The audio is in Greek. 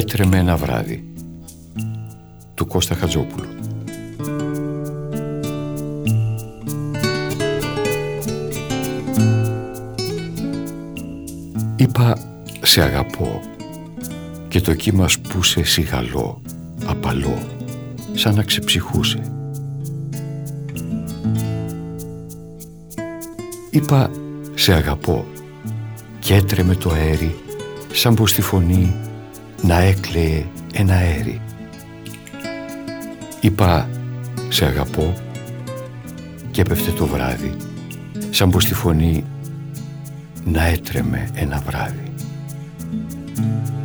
έτρεμε ένα βράδυ, του Κώστα Χατζόπουλου. Είπα «σε αγαπώ» και το κύμα σπούσε σιγαλό, απαλό, σαν να ξεψυχούσε. Είπα «σε αγαπώ» και έτρεμε το αέρι σαν πως τη φωνή να έκλαιε ένα αέρι. Είπα «σε αγαπώ» και έπεφτε το βράδυ σαν πως τη φωνή να έτρεμε ένα βράδυ.